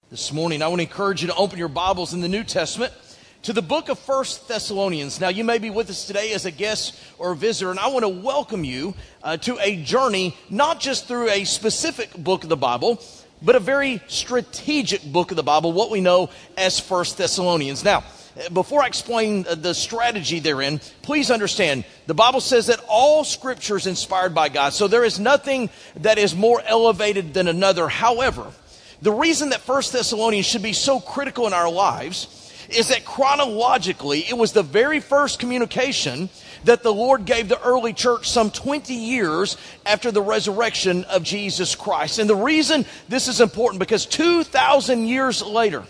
This morning, I want to encourage you to open your Bibles in the New Testament to the book of 1 Thessalonians. Now, you may be with us today as a guest or a visitor, and I want to welcome you to a journey, not just through a specific book of the Bible, but a very strategic book of the Bible, what we know as 1 Thessalonians. Now, before I explain the strategy therein, please understand, the Bible says that all Scripture is inspired by God, so there is nothing that is more elevated than another. However, the reason that 1 Thessalonians should be so critical in our lives is that chronologically, it was the very first communication that the Lord gave the early church some 20 years after the resurrection of Jesus Christ. And the reason this is important, because 2,000 years later,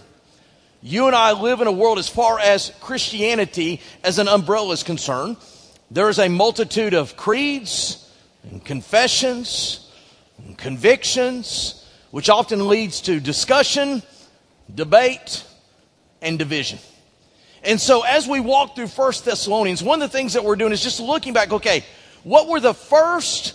you and I live in a world, as far as Christianity as an umbrella is concerned, there is a multitude of creeds and confessions and convictions, which often leads to discussion, debate, and division. And so as we walk through 1 Thessalonians, one of the things that we're doing is just looking back, okay, what were the first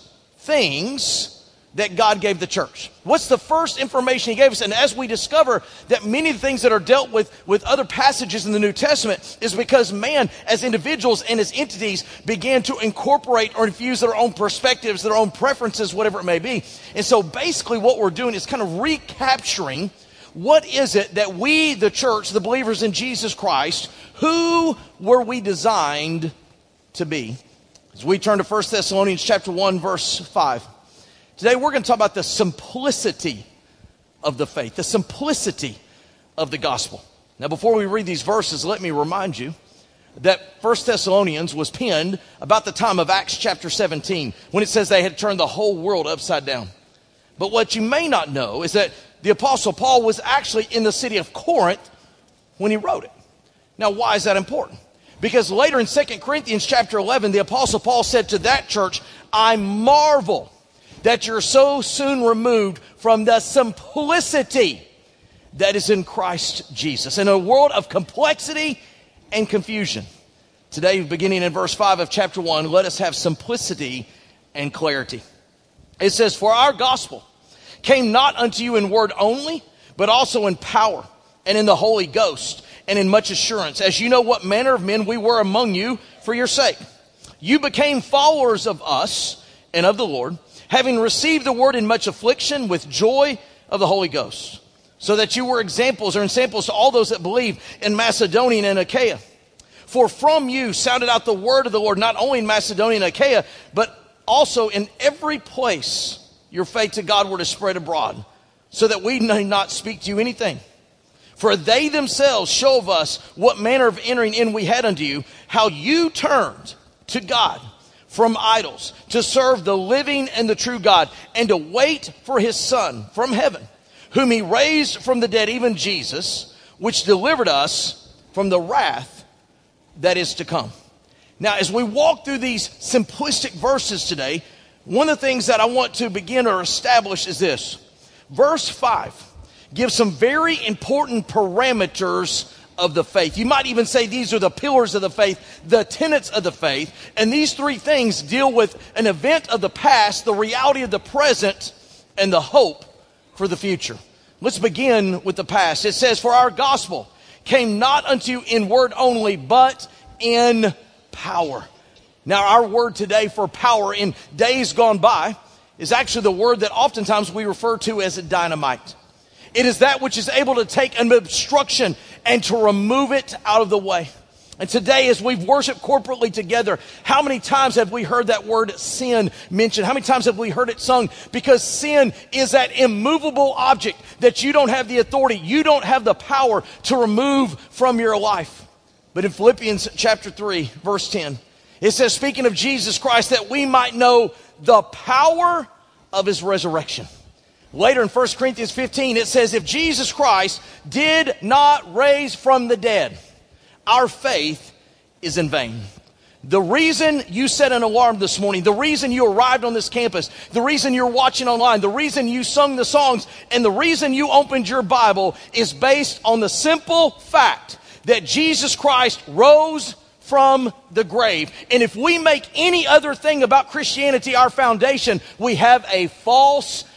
things that God gave the church? What's the first information He gave us? And as we discover that many of the things that are dealt with other passages in the New Testament is because man, as individuals and as entities, began to incorporate or infuse their own perspectives, their own preferences, whatever it may be. And so basically what we're doing is kind of recapturing what is it that we, the church, the believers in Jesus Christ, who were we designed to be? As we turn to 1 Thessalonians chapter 1, verse 5. Today we're going to talk about the simplicity of the faith, the simplicity of the gospel. Now before we read these verses, let me remind you that 1 Thessalonians was penned about the time of Acts chapter 17, when it says they had turned the whole world upside down. But what you may not know is that the Apostle Paul was actually in the city of Corinth when he wrote it. Now why is that important? Because later in 2 Corinthians chapter 11, the Apostle Paul said to that church, I marvel that you're so soon removed from the simplicity that is in Christ Jesus. In a world of complexity and confusion. Today, beginning in verse 5 of chapter 1, let us have simplicity and clarity. It says, for our gospel came not unto you in word only, but also in power and in the Holy Ghost and in much assurance, as you know what manner of men we were among you for your sake. You became followers of us and of the Lord, having received the word in much affliction with joy of the Holy Ghost, so that you were examples or ensamples to all those that believe in Macedonia and Achaia. For from you sounded out the word of the Lord, not only in Macedonia and Achaia, but also in every place your faith to God were to spread abroad, so that we may not speak to you anything. For they themselves show of us what manner of entering in we had unto you, how you turned to God from idols, to serve the living and the true God, and to wait for His Son from heaven, whom He raised from the dead, even Jesus, which delivered us from the wrath that is to come. Now, as we walk through these simplistic verses today, one of the things that I want to begin or establish is this. Verse 5 gives some very important parameters of the faith. You might even say these are the pillars of the faith, the tenets of the faith. And these three things deal with an event of the past, the reality of the present, and the hope for the future. Let's begin with the past. It says, for our gospel came not unto you in word only, but in power. Now our word today for power in days gone by is actually the word that oftentimes we refer to as dynamite. It is that which is able to take an obstruction and to remove it out of the way. And today, as we've worshiped corporately together, how many times have we heard that word sin mentioned? How many times have we heard it sung? Because sin is that immovable object that you don't have the authority, you don't have the power to remove from your life. But in Philippians chapter 3, verse 10, it says, speaking of Jesus Christ, that we might know the power of His resurrection. Later in 1 Corinthians 15, it says, if Jesus Christ did not raise from the dead, our faith is in vain. The reason you set an alarm this morning, the reason you arrived on this campus, the reason you're watching online, the reason you sung the songs, and the reason you opened your Bible is based on the simple fact that Jesus Christ rose from the grave. And if we make any other thing about Christianity our foundation, we have a false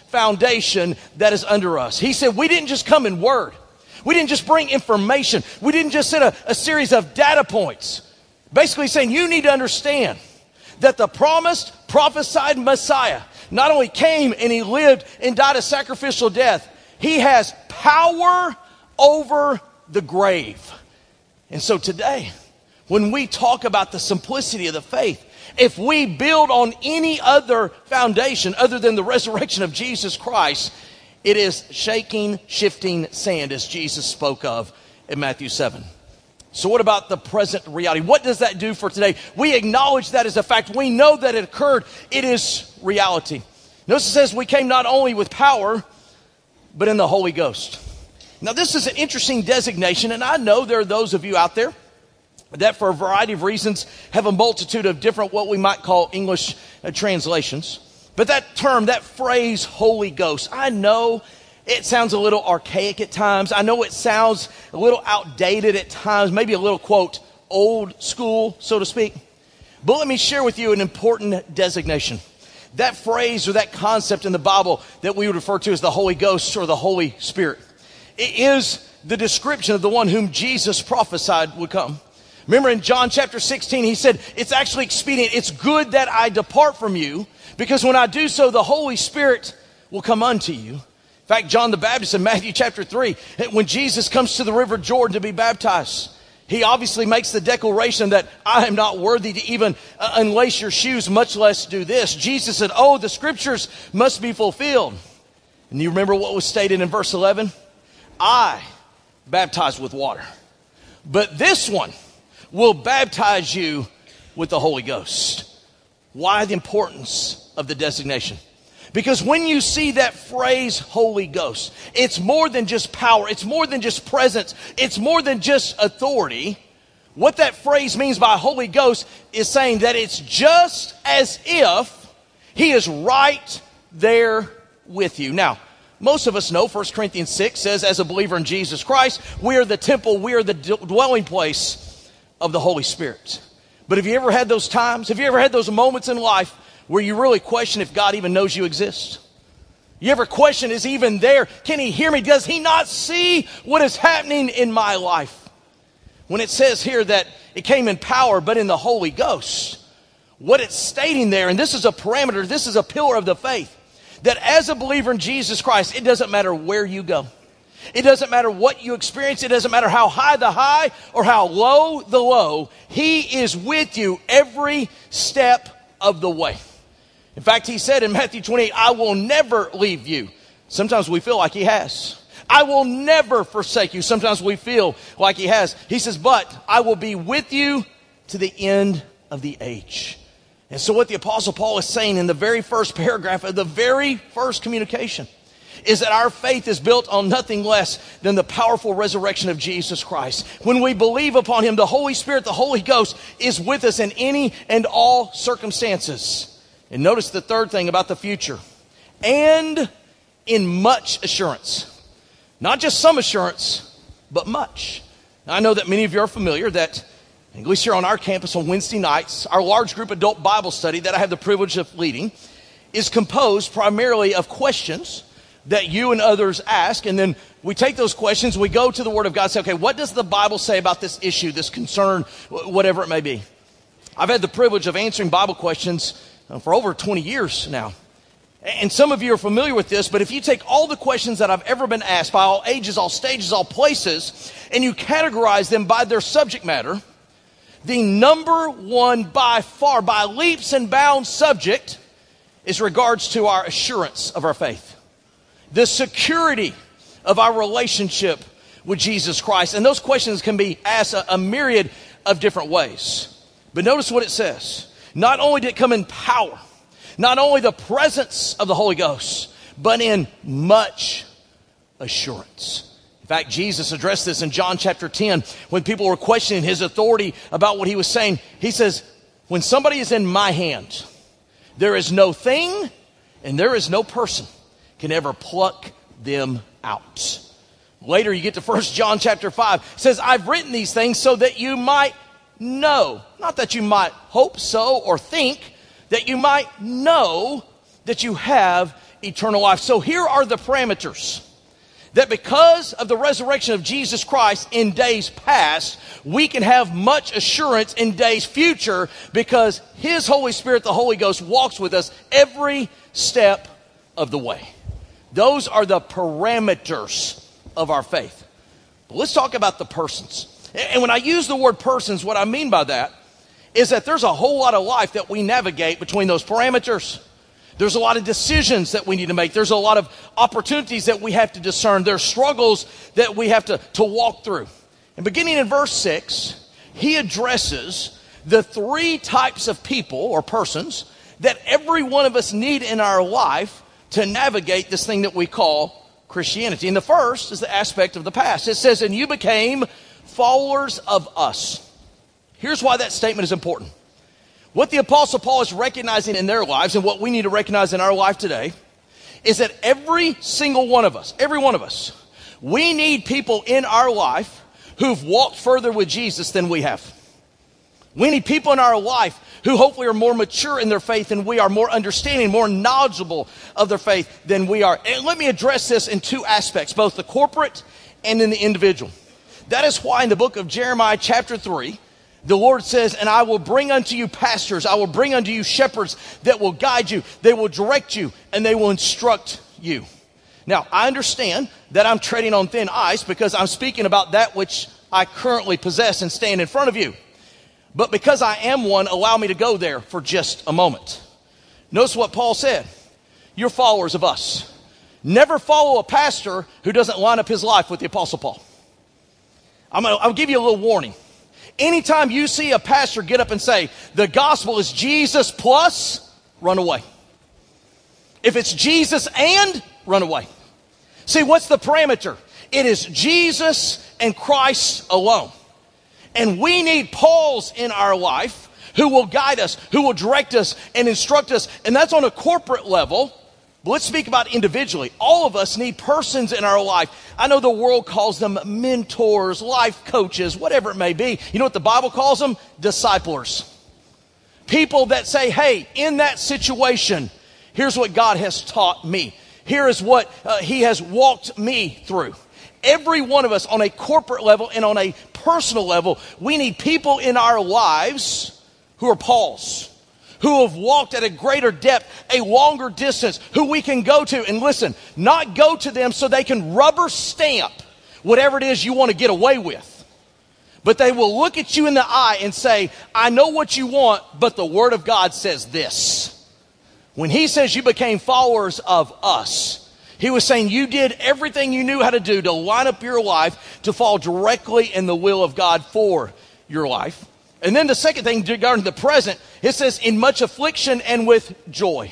foundation that is under us. He said, we didn't just come in word. We didn't just bring information. We didn't just set a series of data points. Basically saying, you need to understand that the promised, prophesied Messiah not only came and he lived and died a sacrificial death, he has power over the grave. And so today, when we talk about the simplicity of the faith, if we build on any other foundation other than the resurrection of Jesus Christ, it is shaking, shifting sand, as Jesus spoke of in Matthew 7. So what about the present reality? What does that do for today? We acknowledge that as a fact. We know that it occurred. It is reality. Notice it says we came not only with power, but in the Holy Ghost. Now this is an interesting designation, and I know there are those of you out there that for a variety of reasons have a multitude of different what we might call English translations. But that term, that phrase, Holy Ghost, I know it sounds a little archaic at times. I know it sounds a little outdated at times, maybe a little, quote, old school, so to speak. But let me share with you an important designation. That phrase or that concept in the Bible that we would refer to as the Holy Ghost or the Holy Spirit, it is the description of the one whom Jesus prophesied would come. Remember in John chapter 16, he said, it's actually expedient. It's good that I depart from you, because when I do so, the Holy Spirit will come unto you. In fact, John the Baptist in Matthew chapter 3, when Jesus comes to the river Jordan to be baptized, he obviously makes the declaration that I am not worthy to even unlace your shoes, much less do this. Jesus said, oh, the scriptures must be fulfilled. And you remember what was stated in verse 11? I baptize with water, but this one will baptize you with the Holy Ghost. Why the importance of the designation? Because when you see that phrase, Holy Ghost, it's more than just power. It's more than just presence. It's more than just authority. What that phrase means by Holy Ghost is saying that it's just as if he is right there with you. Now, most of us know 1 Corinthians 6 says, as a believer in Jesus Christ, we are the temple, we are the dwelling place of the Holy Spirit. But have you ever had those times? Have you ever had those moments in life where you really question if God even knows you exist? You ever question, is he even there? Can he hear me? Does he not see what is happening in my life? When it says here that it came in power, but in the Holy Ghost, what it's stating there, and this is a parameter, this is a pillar of the faith, that as a believer in Jesus Christ, it doesn't matter where you go. It doesn't matter what you experience. It doesn't matter how high the high or how low the low. He is with you every step of the way. In fact, he said in Matthew 28, I will never leave you. Sometimes we feel like he has. I will never forsake you. Sometimes we feel like he has. He says, but I will be with you to the end of the age. And so what the Apostle Paul is saying in the very first paragraph of the very first communication is that our faith is built on nothing less than the powerful resurrection of Jesus Christ. When we believe upon him, the Holy Spirit, the Holy Ghost is with us in any and all circumstances. And notice the third thing about the future. And in much assurance. Not just some assurance, but much. Now, I know that many of you are familiar that, at least here on our campus on Wednesday nights, our large group adult Bible study that I have the privilege of leading is composed primarily of questions that you and others ask, and then we take those questions, we go to the Word of God and say, okay, what does the Bible say about this issue, this concern, whatever it may be? I've had the privilege of answering Bible questions for over 20 years now. And some of you are familiar with this, but if you take all the questions that I've ever been asked by all ages, all stages, all places, and you categorize them by their subject matter, the number one by far, by leaps and bounds subject is regards to our assurance of our faith. The security of our relationship with Jesus Christ. And those questions can be asked a myriad of different ways. But notice what it says. Not only did it come in power, not only the presence of the Holy Ghost, but in much assurance. In fact, Jesus addressed this in John chapter 10 when people were questioning his authority about what he was saying. He says, when somebody is in my hand, there is no thing and there is no person can ever pluck them out. Later you get to 1 John chapter 5. It says, I've written these things so that you might know. Not that you might hope so or think, that you might know that you have eternal life. So here are the parameters. That because of the resurrection of Jesus Christ in days past, we can have much assurance in days future because His Holy Spirit, the Holy Ghost, walks with us every step of the way. Those are the parameters of our faith. But let's talk about the persons. And when I use the word persons, what I mean by that is that there's a whole lot of life that we navigate between those parameters. There's a lot of decisions that we need to make. There's a lot of opportunities that we have to discern. There's struggles that we have to walk through. And beginning in verse 6, he addresses the three types of people or persons that every one of us need in our life to navigate this thing that we call Christianity. And the first is the aspect of the past. It says, and you became followers of us. Here's why that statement is important. What the Apostle Paul is recognizing in their lives and what we need to recognize in our life today is that every single one of us, we need people in our life who've walked further with Jesus than we have. We need people in our life who hopefully are more mature in their faith than we are, more understanding, more knowledgeable of their faith than we are. And let me address this in two aspects, both the corporate and in the individual. That is why in the book of Jeremiah chapter 3, the Lord says, and I will bring unto you pastors, I will bring unto you shepherds that will guide you, they will direct you, and they will instruct you. Now, I understand that I'm treading on thin ice because I'm speaking about that which I currently possess and stand in front of you. But because I am one, allow me to go there for just a moment. Notice what Paul said. You're followers of us. Never follow a pastor who doesn't line up his life with the Apostle Paul. I'll give you a little warning. Anytime you see a pastor get up and say, the gospel is Jesus plus, run away. If it's Jesus and, run away. See, what's the parameter? It is Jesus and Christ alone. And we need Pauls in our life who will guide us, who will direct us and instruct us. And that's on a corporate level. But let's speak about individually. All of us need persons in our life. I know the world calls them mentors, life coaches, whatever it may be. You know what the Bible calls them? Disciplers. People that say, hey, in that situation, here's what God has taught me. Here is what He has walked me through. Every one of us on a corporate level and on a personal level, we need people in our lives who are Pauls, who have walked at a greater depth, a longer distance, who we can go to. And listen, not go to them so they can rubber stamp whatever it is you want to get away with. But they will look at you in the eye and say, I know what you want, but the Word of God says this. When He says you became followers of us, He was saying you did everything you knew how to do to line up your life to fall directly in the will of God for your life. And then the second thing regarding the present, it says in much affliction and with joy.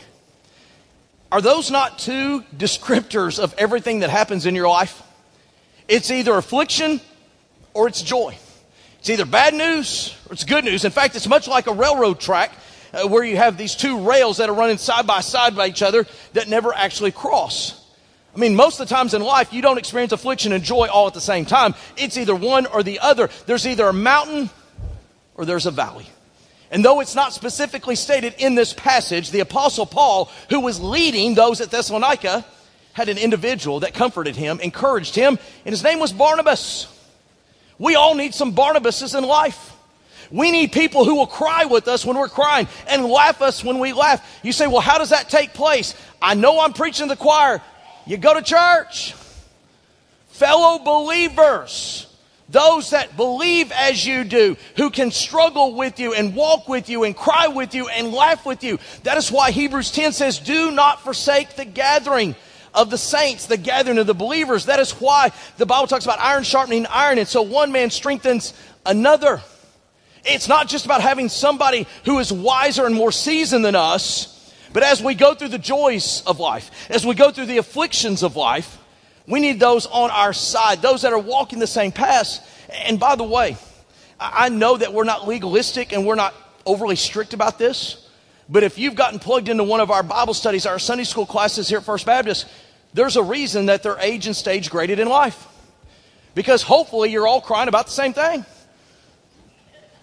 Are those not two descriptors of everything that happens in your life? It's either affliction or it's joy. It's either bad news or it's good news. In fact, it's much like a railroad track where you have these two rails that are running side by each other that never actually cross. I mean, most of the times in life, you don't experience affliction and joy all at the same time. It's either one or the other. There's either a mountain or there's a valley. And though it's not specifically stated in this passage, the Apostle Paul, who was leading those at Thessalonica, had an individual that comforted him, encouraged him, and his name was Barnabas. We all need some Barnabases in life. We need people who will cry with us when we're crying and laugh us when we laugh. You say, well, how does that take place? I know I'm preaching to the choir. You go to church. Fellow believers, those that believe as you do, who can struggle with you and walk with you and cry with you and laugh with you. That is why Hebrews 10 says, do not forsake the gathering of the saints, the gathering of the believers. That is why the Bible talks about iron sharpening iron, and so one man strengthens another. It's not just about having somebody who is wiser and more seasoned than us, but as we go through the joys of life, as we go through the afflictions of life, we need those on our side, those that are walking the same path. And by the way, I know that we're not legalistic and we're not overly strict about this, but if you've gotten plugged into one of our Bible studies, our Sunday school classes here at First Baptist, there's a reason that they're age and stage graded in life. Because hopefully you're all crying about the same thing.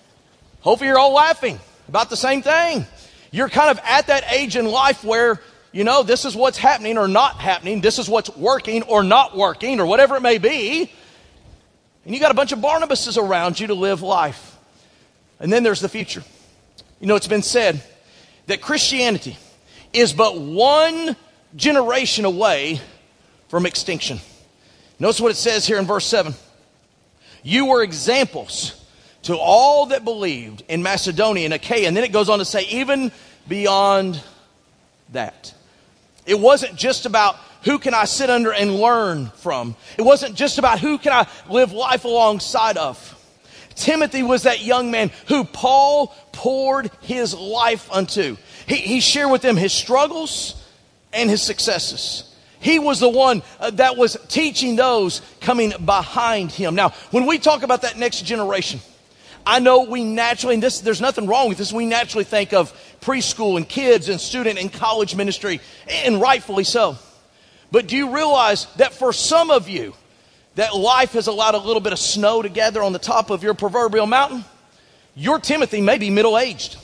Hopefully you're all laughing about the same thing. You're kind of at that age in life where you know, this is what's happening or not happening. This is what's working or not working or whatever it may be. And you got a bunch of Barnabases around you to live life. And then there's the future. You know, it's been said that Christianity is but one generation away from extinction. Notice what it says here in verse 7. You were examples to all that believed in Macedonia and Achaia. And then it goes on to say, even beyond that. It wasn't just about who can I sit under and learn from. It wasn't just about who can I live life alongside of. Timothy was that young man who Paul poured his life unto. He shared with them his struggles and his successes. He was the one that was teaching those coming behind him. Now, when we talk about that next generation, I know we naturally, and there's nothing wrong with this, we naturally think of preschool and kids and student and college ministry, and rightfully so. But do you realize that for some of you, that life has allowed a little bit of snow to gather on the top of your proverbial mountain? Your Timothy may be middle-aged.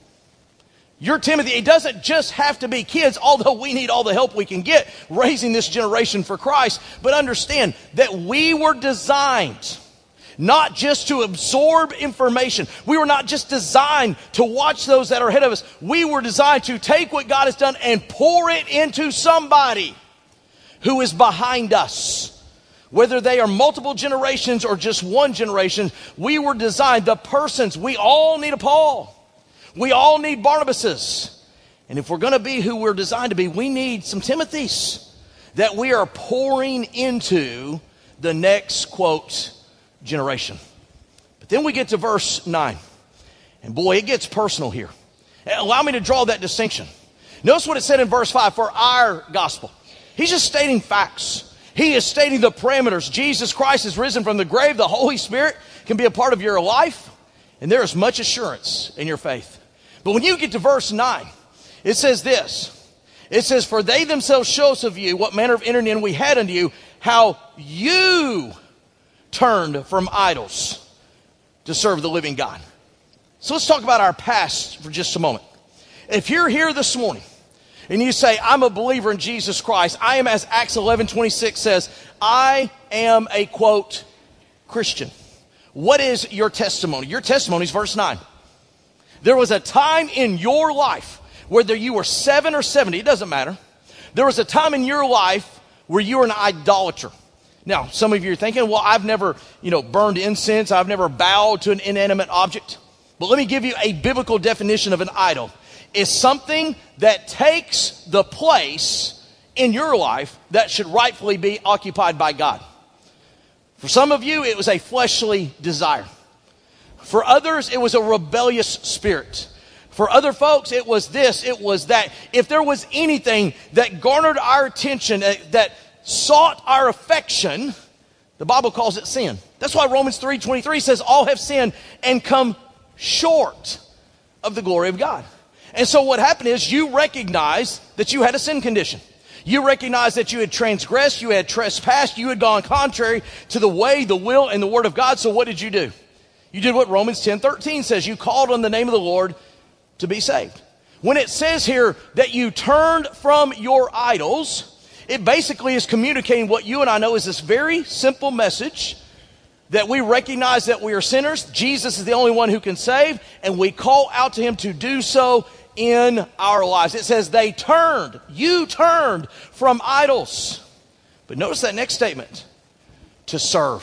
Your Timothy, it doesn't just have to be kids, although we need all the help we can get raising this generation for Christ. But understand that we were designed not just to absorb information. We were not just designed to watch those that are ahead of us. We were designed to take what God has done and pour it into somebody who is behind us. Whether they are multiple generations or just one generation, we were designed, the persons, we all need a Paul. We all need Barnabases. And if we're going to be who we're designed to be, we need some Timothys that we are pouring into the next, quote, generation. But then we get to verse 9. And boy, it gets personal here. Allow me to draw that distinction. Notice what it said in verse 5, for our gospel. He's just stating facts. He is stating the parameters. Jesus Christ is risen from the grave. The Holy Spirit can be a part of your life. And there is much assurance in your faith. But when you get to verse 9, it says this. It says, for they themselves show us of you what manner of internet we had unto you, how you turned from idols to serve the living God. So let's talk about our past for just a moment. If you're here this morning and you say, I'm a believer in Jesus Christ, I am, as Acts 11:26 says, I am a, quote, Christian. What is your testimony? Your testimony is verse 9. There was a time in your life, whether you were 7 or 70, it doesn't matter. There was a time in your life where you were an idolater. Now, some of you are thinking, well, I've never, burned incense. I've never bowed to an inanimate object. But let me give you a biblical definition of an idol. It's something that takes the place in your life that should rightfully be occupied by God. For some of you, it was a fleshly desire. For others, it was a rebellious spirit. For other folks, it was this, it was that. If there was anything that garnered our attention, that sought our affection, the Bible calls it sin. That's why Romans 3:23 says, all have sinned and come short of the glory of God. And so what happened is you recognized that you had a sin condition. You recognized that you had transgressed, you had trespassed, you had gone contrary to the way, the will, and the word of God. So what did you do? You did what Romans 10:13 says. You called on the name of the Lord to be saved. When it says here that you turned from your idols, it basically is communicating what you and I know is this very simple message that we recognize that we are sinners. Jesus is the only one who can save, and we call out to him to do so in our lives. It says you turned from idols. But notice that next statement, to serve.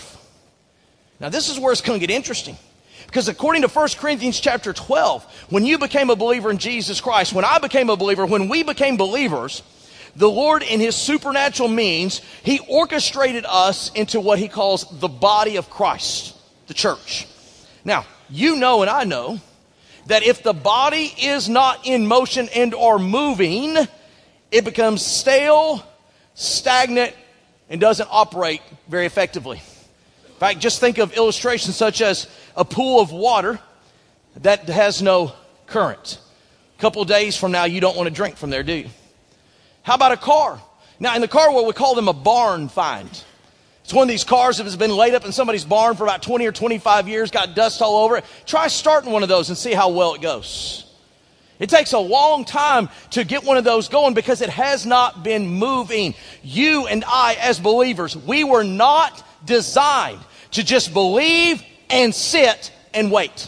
Now this is where it's going to get interesting. Because according to 1 Corinthians chapter 12, when you became a believer in Jesus Christ, when I became a believer, when we became believers, the Lord in his supernatural means, he orchestrated us into what he calls the body of Christ, the church. Now, you know and I know that if the body is not in motion and or moving, it becomes stale, stagnant, and doesn't operate very effectively. In fact, just think of illustrations such as a pool of water that has no current. A couple of days from now, you don't want to drink from there, do you? How about a car? Now, in the car world, we call them a barn find. It's one of these cars that has been laid up in somebody's barn for about 20 or 25 years, got dust all over it. Try starting one of those and see how well it goes. It takes a long time to get one of those going because it has not been moving. You and I, as believers, we were not designed to just believe and sit and wait.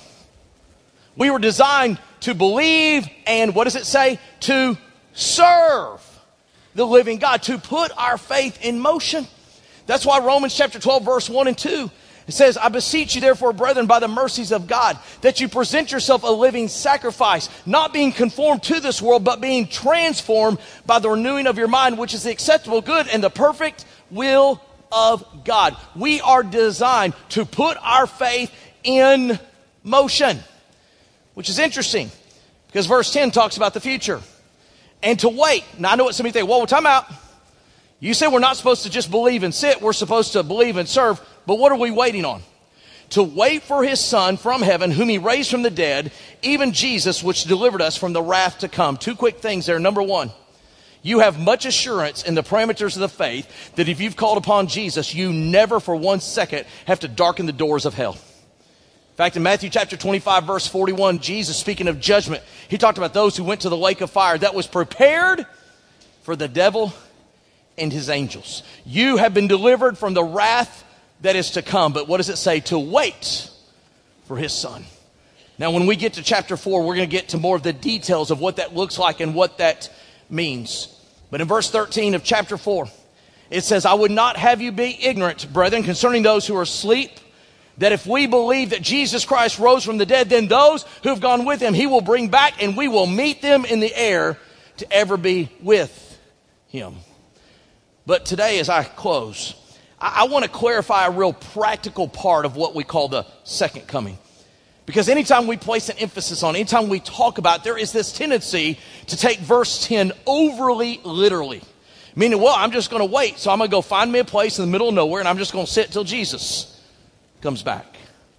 We were designed to believe and, what does it say? To serve the living God, to put our faith in motion. That's why Romans chapter 12, verse 1 and 2, it says, I beseech you therefore, brethren, by the mercies of God, that you present yourself a living sacrifice, not being conformed to this world, but being transformed by the renewing of your mind, which is the acceptable, good, and the perfect will of God. We are designed to put our faith in motion, which is interesting because verse 10 talks about the future and to wait. Now, I know what some of you think, well, time out. You said we're not supposed to just believe and sit. We're supposed to believe and serve. But what are we waiting on? To wait for his Son from heaven, whom he raised from the dead, even Jesus, which delivered us from the wrath to come. Two quick things there. Number one, you have much assurance in the parameters of the faith that if you've called upon Jesus, you never for 1 second have to darken the doors of hell. In fact, in Matthew chapter 25, verse 41, Jesus, speaking of judgment, he talked about those who went to the lake of fire that was prepared for the devil and his angels. You have been delivered from the wrath that is to come. But what does it say? To wait for his Son. Now, when we get to chapter 4, we're going to get to more of the details of what that looks like and what that means. But in verse 13 of chapter 4, it says, I would not have you be ignorant, brethren, concerning those who are asleep, that if we believe that Jesus Christ rose from the dead, then those who have gone with him, he will bring back, and we will meet them in the air to ever be with him. But today, as I close, I want to clarify a real practical part of what we call the second coming. Because anytime we place an emphasis on, anytime we talk about, there is this tendency to take verse 10 overly literally. Meaning, well, I'm just going to wait. So I'm going to go find me a place in the middle of nowhere and I'm just going to sit till Jesus comes back.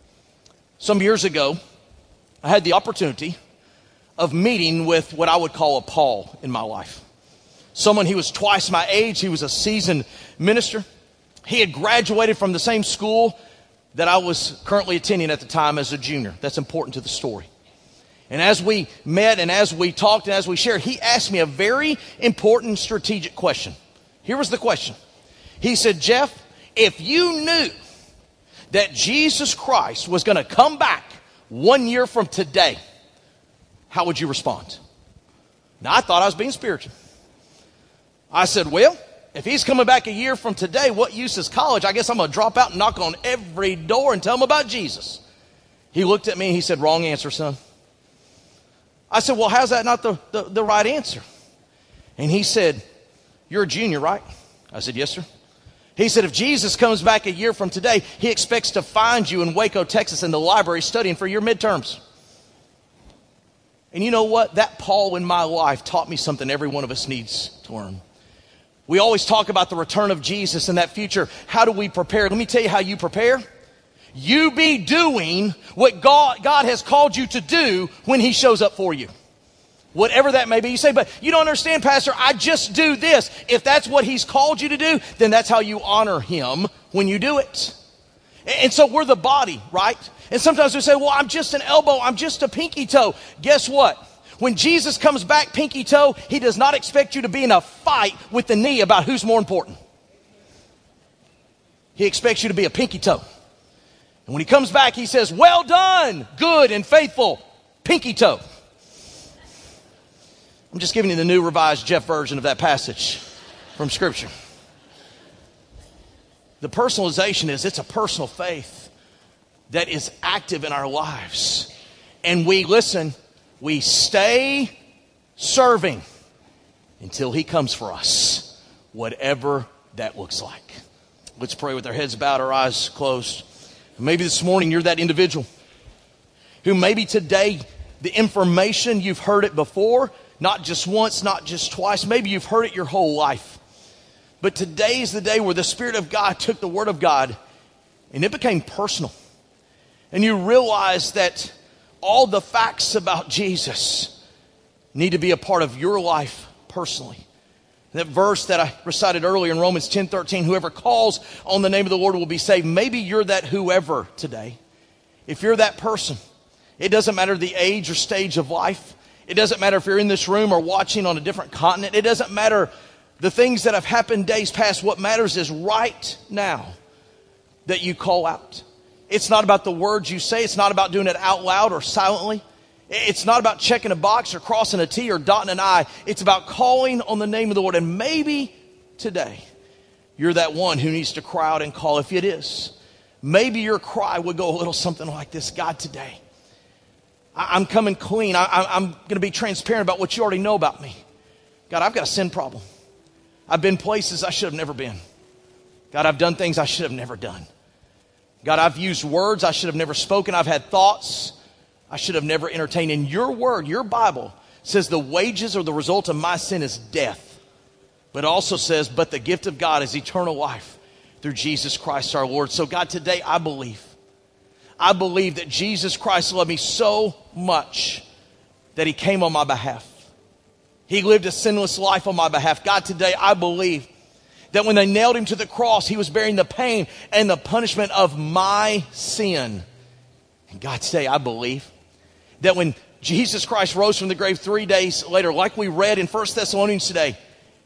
Some years ago, I had the opportunity of meeting with what I would call a Paul in my life. Someone, he was twice my age. He was a seasoned minister. He had graduated from the same school that I was currently attending at the time as a junior. That's important to the story. And as we met and as we talked and as we shared, he asked me a very important strategic question. Here was the question. He said, Jeff, if you knew that Jesus Christ was going to come back 1 year from today, how would you respond? Now, I thought I was being spiritual. I said, well, if he's coming back a year from today, what use is college? I guess I'm going to drop out and knock on every door and tell him about Jesus. He looked at me and he said, wrong answer, son. I said, well, how's that not the right answer? And he said, you're a junior, right? I said, yes, sir. He said, if Jesus comes back a year from today, he expects to find you in Waco, Texas in the library studying for your midterms. And you know what? That Paul in my life taught me something every one of us needs to learn. We always talk about the return of Jesus and that future. How do we prepare? Let me tell you how you prepare. You be doing what God has called you to do when he shows up for you. Whatever that may be. You say, but you don't understand, Pastor, I just do this. If that's what he's called you to do, then that's how you honor him when you do it. And so we're the body, right? And sometimes we say, well, I'm just an elbow, I'm just a pinky toe. Guess what? When Jesus comes back pinky toe, he does not expect you to be in a fight with the knee about who's more important. He expects you to be a pinky toe. And when he comes back, he says, well done, good and faithful pinky toe. I'm just giving you the new revised Jeff version of that passage from Scripture. The personalization is it's a personal faith that is active in our lives. And we stay serving until he comes for us, whatever that looks like. Let's pray with our heads bowed, our eyes closed. Maybe this morning you're that individual who maybe today the information, you've heard it before, not just once, not just twice. Maybe you've heard it your whole life. But today is the day where the Spirit of God took the Word of God and it became personal. And you realize that all the facts about Jesus need to be a part of your life personally. That verse that I recited earlier in Romans 10:13, whoever calls on the name of the Lord will be saved. Maybe you're that whoever today. If you're that person, it doesn't matter the age or stage of life. It doesn't matter if you're in this room or watching on a different continent. It doesn't matter the things that have happened days past. What matters is right now that you call out. It's not about the words you say. It's not about doing it out loud or silently. It's not about checking a box or crossing a T or dotting an I. It's about calling on the name of the Lord. And maybe today you're that one who needs to cry out and call. If it is, maybe your cry would go a little something like this. God, today, I'm coming clean. I'm going to be transparent about what you already know about me. God, I've got a sin problem. I've been places I should have never been. God, I've done things I should have never done. God, I've used words I should have never spoken. I've had thoughts I should have never entertained. And your word, your Bible, says the wages or the result of my sin is death. But it also says, but the gift of God is eternal life through Jesus Christ our Lord. So God, today I believe that Jesus Christ loved me so much that he came on my behalf. He lived a sinless life on my behalf. God, today I believe that when they nailed him to the cross, he was bearing the pain and the punishment of my sin. And God, today I believe that when Jesus Christ rose from the grave 3 days later, like we read in 1 Thessalonians today,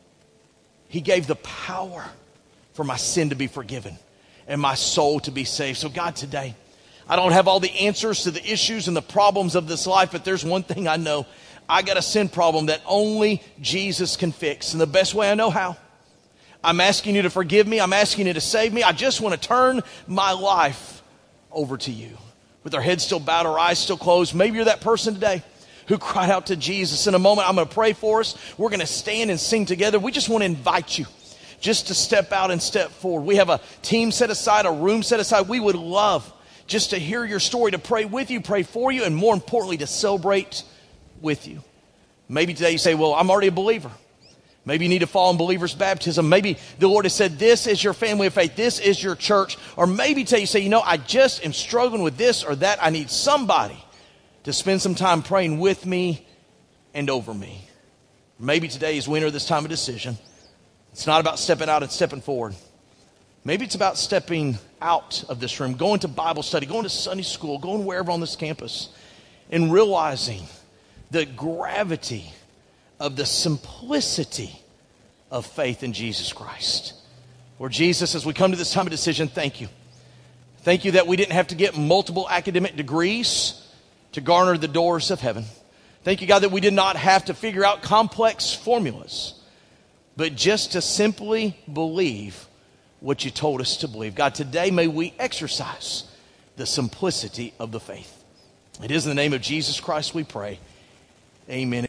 he gave the power for my sin to be forgiven and my soul to be saved. So God, today, I don't have all the answers to the issues and the problems of this life, but there's one thing I know. I got a sin problem that only Jesus can fix. And the best way I know how, I'm asking you to forgive me. I'm asking you to save me. I just want to turn my life over to you. With our heads still bowed, our eyes still closed. Maybe you're that person today who cried out to Jesus. In a moment, I'm going to pray for us. We're going to stand and sing together. We just want to invite you just to step out and step forward. We have a team set aside, a room set aside. We would love just to hear your story, to pray with you, pray for you, and more importantly, to celebrate with you. Maybe today you say, well, I'm already a believer. Maybe you need to follow in believer's baptism. Maybe the Lord has said, this is your family of faith. This is your church. Or maybe today you say, I just am struggling with this or that. I need somebody to spend some time praying with me and over me. Maybe today as we enter this time of decision, it's not about stepping out and stepping forward. Maybe it's about stepping out of this room, going to Bible study, going to Sunday school, going wherever on this campus, and realizing the gravity of the simplicity of faith in Jesus Christ. Lord Jesus, as we come to this time of decision, thank you. Thank you that we didn't have to get multiple academic degrees to garner the doors of heaven. Thank you, God, that we did not have to figure out complex formulas, but just to simply believe what you told us to believe. God, today may we exercise the simplicity of the faith. It is in the name of Jesus Christ we pray. Amen.